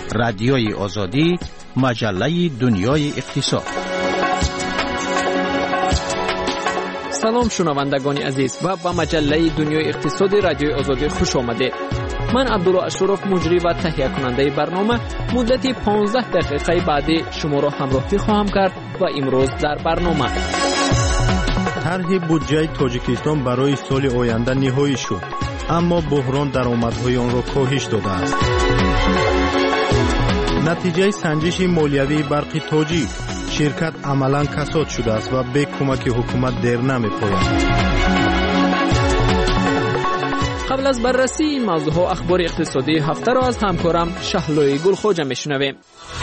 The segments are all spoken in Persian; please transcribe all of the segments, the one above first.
رادیوی آزادی، مجله دنیای اقتصاد. سلام شنوندگان عزیز و به مجله دنیای اقتصادی رادیوی آزادی خوش آمدید. من عبدالله اشرف مجری و تهیه کننده برنامه مدت 15 دقیقه بعدی شما را همراهی خواهم کرد و امروز در برنامه طرح بودجه تاجیکستان برای سال آینده نهایی شد، اما بحران درآمدهای آن را کاهش داده است. نتیجه سنجش مالیوی برق تاجیک: شرکت عملاً کساد شده است و به کمک حکومت دیر نمی‌پاید. قبل از بررسی این موضوع اخبار اقتصادی هفته را از همکارم شهلوی گلخوجه میشنویم.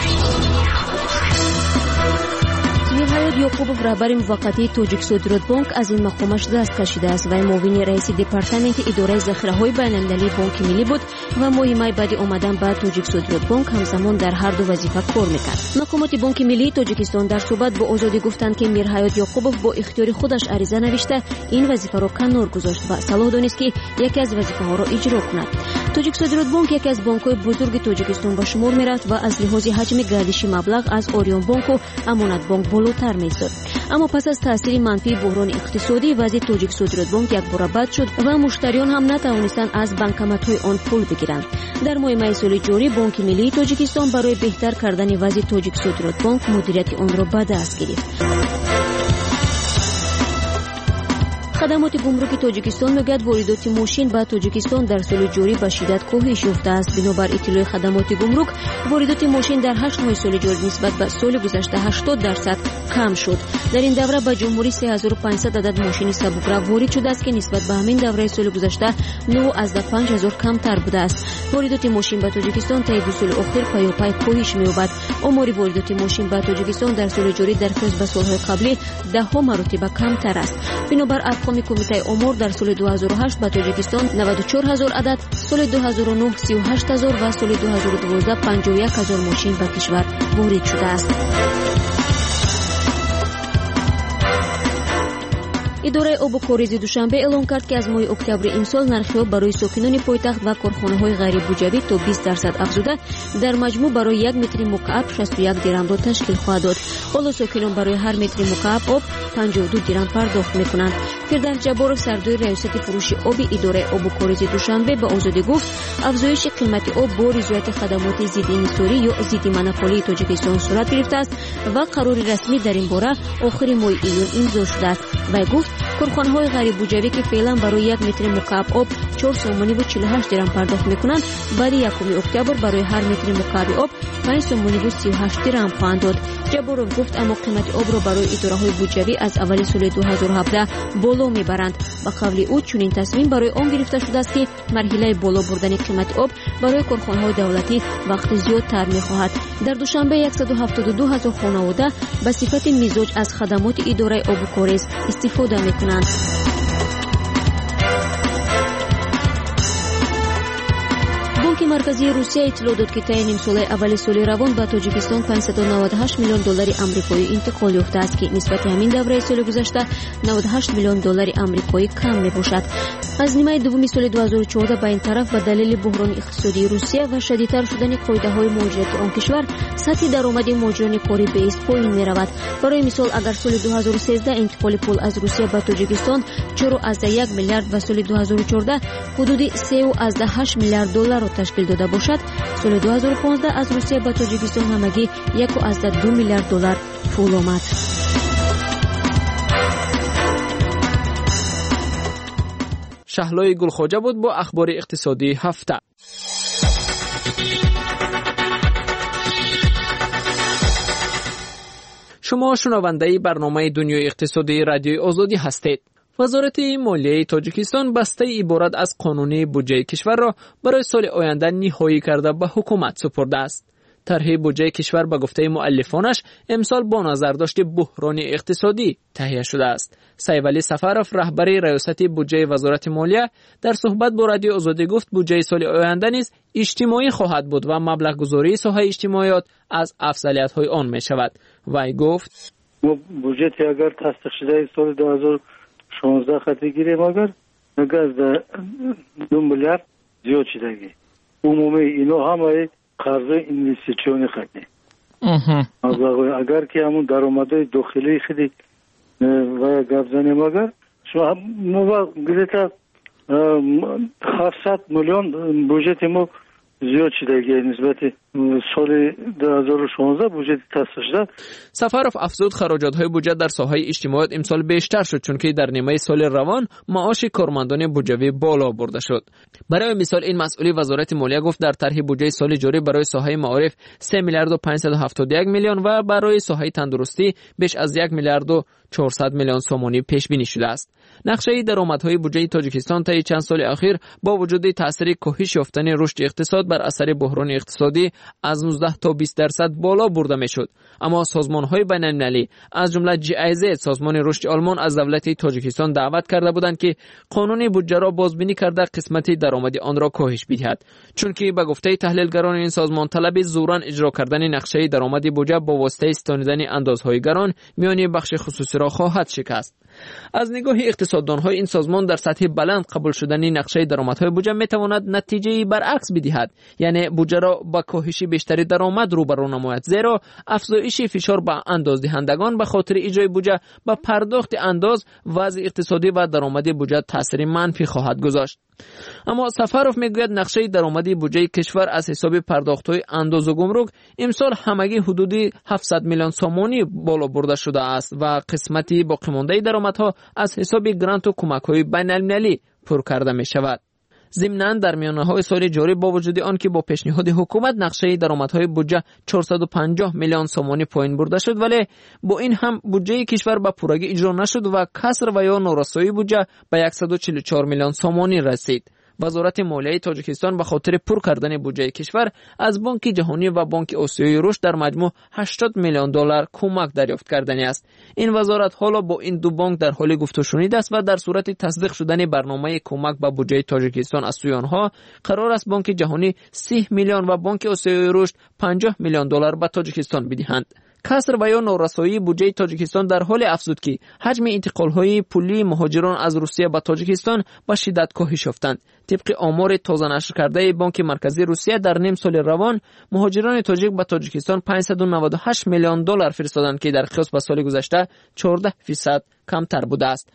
میرحیات یعقوبوف رهبر موقتی تاجیک صادرات بانک از این مقامش دست کشیده است و معاون رئیس دپارتمنت اداره ذخیره‌های بین‌المللی بانک ملی بود و ماه بعد آمدن به تاجیک صادرات بانک همزمان در هر دو وظیفه کار میکرد. مقامات بانک ملی تاجیکستان در صحبت با آزادی گفتند که میرحیات یعقوبوف با اختیار خودش عریضه نوشته این وظیفه را کنار گذاشت و صلاح دانست که یکی از وظیفه‌ها را اجرا کند. تاجیک صادرات بانک یکی از بانک‌های بزرگ تاجیکستان به شمار میرفت و از لحاظ حجم گردشی مبلغ از آریون بانک و امانت بانک بالاتر می‌استاد. اما پس از تاثیر منفی بحران اقتصادی وضع تاجیک صادرات بانک یک بار بد شد و مشتریان هم نتوانستند از بانکمت‌های آن پول بگیرند. در ماه می سال جاری بانک ملی تاجیکستان برای بهتر کردن وضع تاجیک صادرات بانک مدیریت آن را به دست گرفت. خدمات گمرک تاجیکستان میگوید واردات ماشین به تاجیکستان در سال جاری به شدت کاهش یافته است. بنابر اطلاع خدمات گمرک واردات ماشین در 8 ماه سال جاری نسبت به سال گذشته 80% کم شد. در این دوره به جمهوری 3500 عدد ماشین سبک‌رو وارد شده است که نسبت به همین دوره سال گذشته 95,000 کمتر بوده است. واردات ماشین به تاجیکستان طی دو سال اخیر پیاپی کاهش می‌یابد. آمار واردات ماشین به تاجیکستان در سال جاری در قیاس به سال‌های قبلی 10 مرتبه کمتر است. بنابر ارقام کمیته آمار در سال 2008 به تاجیکستان 94,000 عدد، سال 2009 38,000 و سال 2012 51,000 ماشین به کشور وارد شده است. اداره آب و کاریزی دوشنبه اعلام کرد که از ماه اکتبر امسال نرخ آب برای ساکنان پایتخت و کارخانه‌های غیر بودجوی تا 20% افزوده در مجموع برای 1 متر مکعب 61 درم را تشکیل خواهد داد. حالا ساکنان برای هر متر مکعب آب 52 درم پرداخت می‌کنند. فردوس جبارov سردار ریاست فروش آب اداره آب و کاریزی دوشنبه به آزادی گفت افزایش قیمت آب با رضایت خدمات ضد انحصاری یا ضد مونوپولی تاجیکستان صورت گرفته است و قرار رسمی در این باره آخر ماه ایون امضا شده است. و گفت کارخانه‌های غیر بودجوی که فعلا برای 1 متر مکعب آب 4 سومانی و 48 درم پرداخت می‌کنند بعد 1 اکتبر برای هر متر مکعب آب 5 سومانی و 38 درم خواهند داد. جبارov گفت اما قیمت آب را برای اداره‌های بودجوی از اول سال 2017 بالا می‌برند. با قول او چنین تصمیم برای آن گرفته شده است که مرحله بالا بردن قیمت آب برای کارخانه‌های دولتی وقت زیادتر می‌خواهد. در دوشنبه 172,000 خانواده به صفت مزاج از خدمات اداره آب و کاریز استفاده می‌کنند. بانک مرکزی روسیه اطلاع داد که طی نیم ساله اول سال روان به تاجیکستان 598 میلیون دلار آمریکایی انتقال یافته است که نسبت همین دوره سال گذشته 98 میلیون دلار آمریکایی کم میباشد. از نیمه دوم سال 2014 به این طرف به دلیل بحران اقتصادی روسیه و شدیدتر شدن قاعده‌های مهاجرت آن کشور سطح درآمد مهاجران کاری بیست پایین می‌رود. برای مثال اگر سال 2013 انتقال پول از روسیه به تاجیکستان 4.1 میلیارد و سال 2014 حدود 3.8 میلیارد دلار را تشکیل داده باشد، سال 2015 از روسیه به تاجیکستان همگی 1.2 میلیارد دلار پول آمد. شهلوی گلخوجه بود با اخبار اقتصادی هفته. شما شنونده برنامه دنیای اقتصادی رادیوی آزادی هستید. وزارت مالیه تاجیکستان بسته عبارت از قانون بودجه کشور را برای سال آینده نهایی کرده به حکومت سپرده است. طرح بودجه کشور به گفته مؤلفانش امسال با نظرداشت بحران اقتصادی تهیه شده است. سیولی سفرов رهبر ریاست بودجه وزارت مالیه در صحبت با رادیو آزادی گفت بودجه سال آینده نیز اجتماعی خواهد بود و مبلغ گذاری ساحه اجتماعیات از افضلیت‌های آن می شود. وی گفت بودجه اگر تصدیق شده سال 2016 خطی گیریم اگر از 2 میلیارد زیاد شدگی عمومی اینا همه قرض اینوستیسیونی خدی اگر که همون درآمدهای داخلی خیلی و گپ زنیم اگر شما ما گذاشت 700 میلیون بودجت ما زیاد شده نسبت سال 2016 بودجت تصویب شده. سفرов افزود خراجات‌های بودجه در ساحه اجتماعیت امسال بیشتر شد چون که در نیمه سال روان معاش کارمندان بودجوی بالا برده شد. برای مثال این مسئولی وزارت مالیه گفت در طرح بودجه سال جاری برای ساحه معارف 3 میلیارد و 571 میلیون و برای ساحه تندرستی بیش از 1 میلیارد و 400 میلیون سومانی پیش بینی شده است. نقشه درآمدهای بودجه تاجیکستان طی چند سال اخیر با وجود تاثیر کاهش یافتن رشد اقتصاد بر اثر بحران اقتصادی از 19 تا 20% بالا برده میشد. اما سازمان‌های بین‌المللی از جمله GIZ سازمان رشد آلمان از دولت تاجیکستان دعوت کرده بودند که قانون بودجه را بازبینی کرده قسمت درآمدی آن را کاهش بدهد، چون که به گفته تحلیلگران این سازمان طلب زوراً اجرا کردن نقشه درآمدی بودجه با واسطه استنادیدن اندازهای گران میان بخش خصوصی را خواهد شکست. از نگاه اقتصاددان‌های این سازمان در سطح بلند قبول شدن نقشه درآمدهای بودجه میتواند نتیجه برعکس بدهد، یعنی بودجه را با کاهش بیشتری درآمد روبرو نماید، زیرا افزایش فشار به اندازدهندگان به خاطر اجرای بودجه به پرداخت انداز وضع اقتصادی و درآمدی بودجه تاثیر منفی خواهد گذاشت. اما سفرov میگوید نقشه درآمدی بودجه کشور از حساب پرداخت‌های انداز و گمرک امسال همگی حدود 700 میلیون سومانی بالا برده شده است و قسمتی باقی مانده درآمدها از حساب گرانت و کمک‌های بین‌المللی پر کرده می‌شود. ضمناً در میانه‌های سال جاری با وجود آن که با پیشنهاد حکومت نقشه درآمدهای بودجه 450 میلیون سومانی پایین برده شد، ولی با این هم بودجه کشور به پورگی اجرا نشد و کسر و یا نارسایی بودجه به 144 میلیون سومانی رسید. وزارت مالیه تاجیکستان به خاطر پر کردن بودجه کشور از بانک جهانی و بانک آسیایی رشد در مجموع 80 میلیون دلار کمک دریافت کردنی است. این وزارت حالا با این دو بانک در حال گفت و شنید است و در صورت تصدیق شدن برنامه کمک به بودجه تاجیکستان از سوی آنها قرار است بانک جهانی 30 میلیون و بانک آسیایی رشد 50 میلیون دلار به تاجیکستان بدهند. کسر و یا نارسایی بودجه تاجیکستان در حال افزود که حجم انتقال‌های پولی مهاجران از روسیه به تاجیکستان به شدت کاهش یافتند. طبق آمار تازه نشر کرده بانک مرکزی روسیه در نیم سال روان مهاجران تاجیک به تاجیکستان 598 میلیون دلار فرستادند که در قیاس با سال گذشته 14% کمتر بوده است.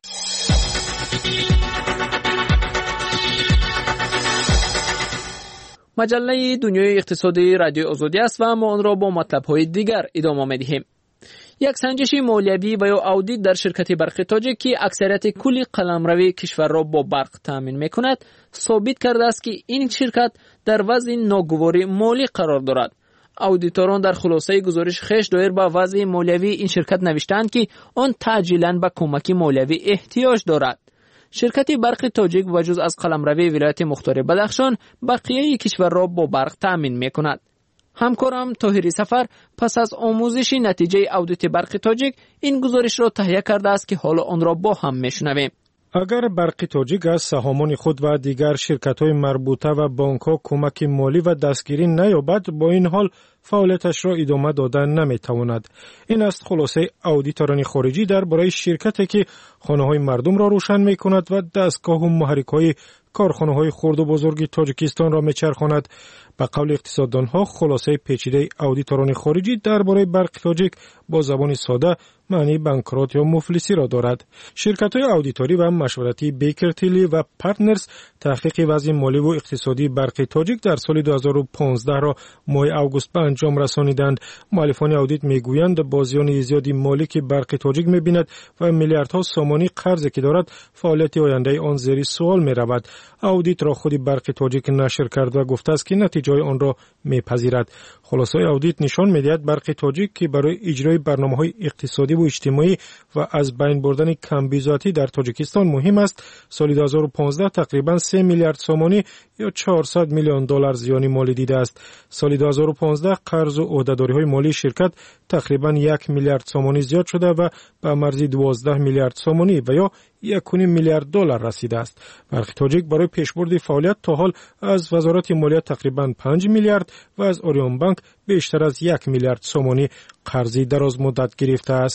مجله دنیای اقتصادی رادیو آزادی است و ما آن را با مطلب‌های دیگر ادامه می‌دهیم. یک سنجش مالیوی و یا آودیت در شرکت برق تاجیک که اکثریت کل قلمروی کشور را با برق تامین می‌کند ثابت کرده است که این شرکت در وضع ناگواری مالی قرار دارد. اودیتوران در خلاصه گزارش خویش دایر به وضع مالیوی این شرکت نوشتند که آن تعجیلاً به کمک مالیوی احتیاج دارد. شرکت برق تاجیک بجز از قلمروی ولایت مختار بدخشان بقیه کشور را با برق تامین می‌کند. همکارم طاهری سفر پس از آموزش نتیجه اودیت برق تاجیک این گزارش را تهیه کرده است که حالا آن را با هم میشنویم. اگر برق تاجیک از سهامان خود و دیگر شرکت‌های مربوطه و بانک‌ها کمک مالی و دستگیری نیابد، با این حال فعالیتش را ادامه دادن نمی‌تواند. این است خلاصه اودیتوران خارجی درباره شرکتی که خانه‌های مردم را روشن می‌کند و دستگاه و محرک‌های کارخانه‌های خرد و بزرگ تاجیکستان را می‌چرخاند. به قول اقتصاددان‌ها خلاصه پیچیده اودیتوران خارجی درباره برق تاجیک با زبان ساده معنی بانکرات یا مفلسی را دارد. شرکت‌های اودیتوری و مشورتی بیکر تیلی و پارتنرز تحقیق وضع مالی و اقتصادی برق تاجیک در سال 2015 را ماه آگوست به انجام رسانیدند. مؤلفان اودیت میگویند بازیان زیادی مالی که برق تاجیک می‌بیند و میلیاردها سومانی قرضی که دارد فعالیت آینده آن زیر سوال می‌رود. اودیت را خود برق تاجیک نشر کرد و گفته است که نتیجه آن را می‌پذیرد. خلاصه اودیت نشان می‌دهد برق تاجیک که برای اجرای برنامه‌های اقتصادی و اجتماعی و از بین بردن کمبیزاتی در تاجیکستان مهم است، سال 2015 تقریباً 3 میلیارد سومانی یا 400 میلیون دلار زیان مالی دیده است. سال 2015 قرض و عهده‌داری‌های مالی شرکت تقریباً 1 میلیارد سومانی زیاد شده و به مرز 12 میلیارد سومانی و یا 1.5 میلیارد دلار رسیده است. برق تاجیک برای پیشبرد فعالیت تا حال از وزارت مالیه تقریباً 5 میلیارد و از اوریون بانک بیشتر از 1 میلیارد سومانی قرضی دراز مدت گرفته است.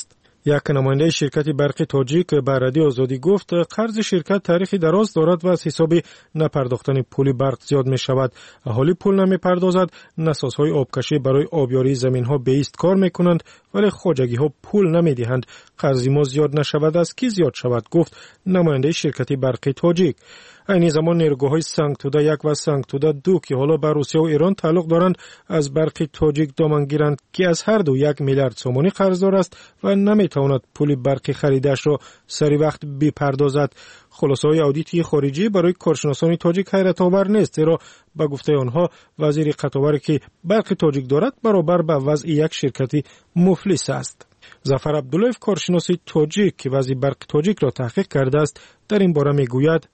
یک نماینده شرکت برق تاجیک به رادیو آزادی گفت قرض شرکت تاریخی دراز دارد و از حساب نپرداختن پول برق زیاد می شود. اهالی پول نمی پردازد، نسازهای آبکشی برای آبیاری زمین ها به ایست کار می کنند ولی خواجگی ها پول نمی دهند. قرض ما زیاد نشود از کی زیاد شود، گفت نماینده شرکت برق تاجیک. این زمان نیروگاه‌های سنگتوده 1 و سنگتوده 2 که حالا به روسیه و ایران تعلق دارند از برق تاجیک دامن گیرند که از هر دو 1 میلیارد سومانی قرضدار است و نمیتواند پول برق خریدش را سری وقت بپردازد. خلاصه‌های اودیتی خارجی برای کارشناسان تاجیک حیرت آور نیست، زیرا به گفته آنها وزیر قطاوری که برق تاجیک دارد برابر به وضع یک شرکت مفلس است. ظفر عبداللهیف کارشناس تاجیک که وضع برق تاجیک را تحقیق کرده است در این باره میگوید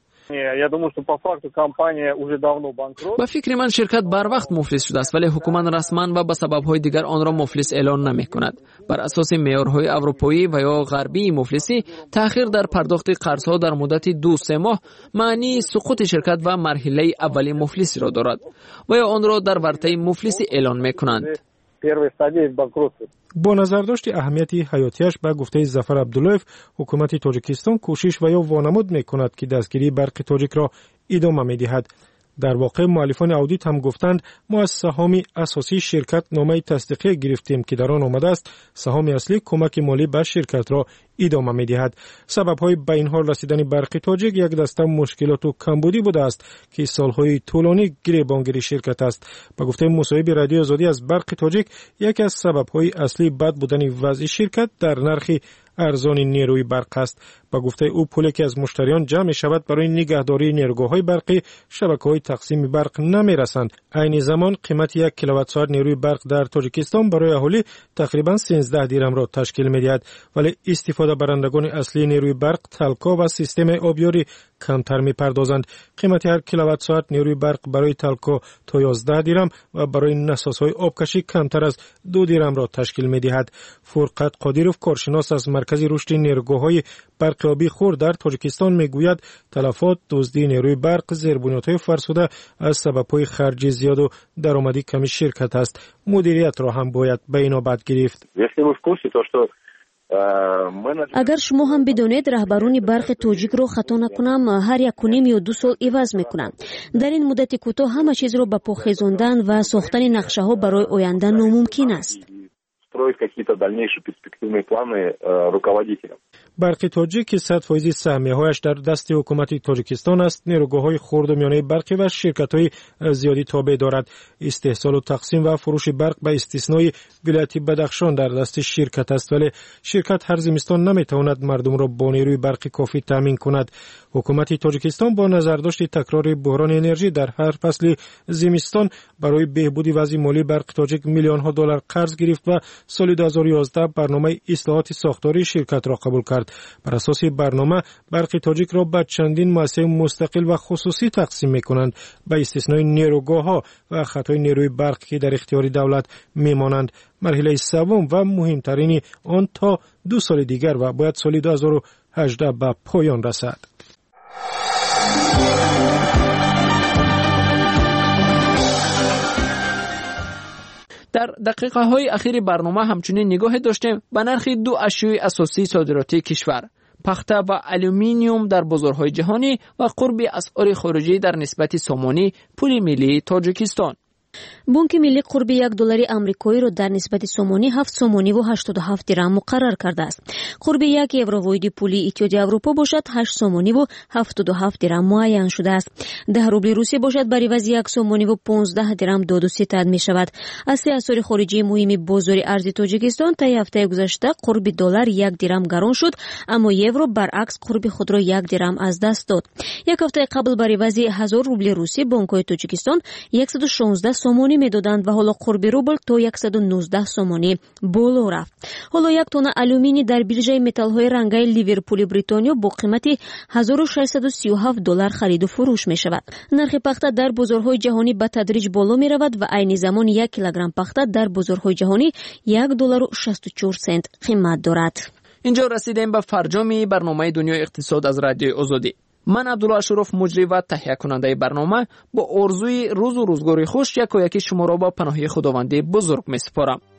با فکر من شرکت بر وقت مفلس شده است، ولی حکومت رسما و به سبب‌های دیگر آن را مفلس اعلان نمی‌کند. بر اساس معیارهای اروپایی و یا غربی مفلسی، تأخیر در پرداخت قرض‌ها در مدت 2-3 ماه معنی سقوط شرکت و مرحله اولی مفلسی را دارد و یا آن را در ورطه مفلسی اعلان می‌کنند. با نظر داشت اهمیت حیاتیش به گفته ظفر عبداللهیف، حکومت تاجیکستان کوشش و یا وانمود می‌کند که دستگیری برق تاجیک را ادامه می‌دهد. در واقع مؤلفان اودیت هم گفتند ما از سهام اساسی شرکت نامه تصدیقی گرفتیم که در آن آمده است سهام اصلی کمک مالی به شرکت را ادامه می‌دهد. سبب‌های به این حال رسیدن برق تاجیک یک دسته مشکلات و کمبودی بوده است که سال‌های طولانی گریبانگیری شرکت است. به گفته مصاحب رادیو آزادی از برق تاجیک، یکی از سبب‌های اصلی بد بودن وضع شرکت در نرخ ارزان نیروی برق است. با گفته او پولی که از مشتریان جمع می شود برای نگهداری نیروگاه‌های برقی شبکه‌های تقسیم برق نمی رسند. عین زمان قیمت 1 کیلووات ساعت نیروی برق در تاجیکستان برای اهالی تقریباً 13 درم را تشکیل می دهد، ولی استفاده برندگان اصلی نیروی برق تلکا و سیستم آبیاری کمتر می پردازند. قیمت هر کیلووات ساعت نیروی برق برای تلکا تا 11 درم و برای نسازهای آبکشی کمتر از 2 درم را تشکیل می دهد. فرقت قادیروف کارشناس از مرکز رشد نیروگاه‌های برق آبی خرد در تاجیکستان میگوید تلفات، دزدی نیروی برق، زیربنیادهای فرسوده از سبب‌های خرج زیاد و درآمدی کم شرکت است. مدیریت را هم باید به این نوبت گرفت. اگر شما هم بدونید رهبران برق تاجیک رو خطا نکنم هر 1.5 یا 2 سال عوض میکنند. در این مدت کوتاه همه چیز رو به پا خیزاندن و ساختن نقشه ها برای آینده ناممکن است. برق تاجیک 100% سهمیه‌هایش در دست حکومت تاجیکستان است. نیروگاه‌های خرد و میانه برقی و شرکت‌های زیادی تابع دارد. استحصال و تقسیم و فروش برق به استثنای ولایت بدخشان در دست شرکت است، ولی شرکت هر زمستان نمی‌تواند مردم را با نیروی برقی کافی تامین کند. حکومت تاجیکستان با نظرداشت تکرار بحران انرژی در هر فصل زمستان برای بهبود وضع مالی برق تاجیک میلیون‌ها دلار قرض گرفت و سال 2011 برنامه اصلاحات ساختاری شرکت را قبول کرد. بر اساس برنامه برق تاجیک را به چندین مؤسسه مستقل و خصوصی تقسیم می‌کنند، به استثنای نیروگاه‌ها و خطای نیروی برق که در اختیار دولت می‌مانند. مرحله سوم و مهمترین آن تا 2 سال دیگر و باید سال 2018 به پایان رسد. در دقیقه‌های اخیر برنامه همچنین نگاه داشتیم به نرخ 2 اشیاء اساسی صادراتی کشور: پخته و آلومینیوم در بازارهای جهانی و قرب اسعار خارجی در نسبت سامانی پول ملی تاجیکستان. بانک ملی قرب $1 آمریکایی را در نسبت سومانی 7 سومانی و 87 درهم مقرر کرده است. قرب 1 یورو واحد پولی اتحادیه اروپا باشد 8 سومانی و 77 درهم معین شده است. 10 روبل روسیه باشد بر عوض 1 سومانی و 15 درهم داد و ستد می شود. از 3 اسعار خارجی مهم بازار ارز تاجیکستان تا هفته گذشته قرب دلار 1 درهم گران شد، اما یورو برعکس قرب خود را 1 درهم از دست داد. یک هفته قبل بر عوض 1000 روبل روسی بانک‌های تاجیکستان 116 سومانی میدادند و حالا قرب روبل تا 119 سومانی بالا رفت. حالا یک تن آلومینی در بیرژه متال‌های رنگی لیورپول بریتانیا با قیمت $1637 خرید و فروش می شود. نرخ پخته در بازارهای جهانی به تدریج بالا می رود و عین زمان 1 کیلوگرم پخته در بازارهای جهانی $1.64 قیمت دارد. اینجا رسیدیم به فرجام برنامه دنیای اقتصاد از رادیو آزادی. من عبدالله اشرف مجری و تهیه کننده برنامه با آرزوی روز و روزگاری خوش یکی شما را با پناهی خداوند بزرگ می سپارم.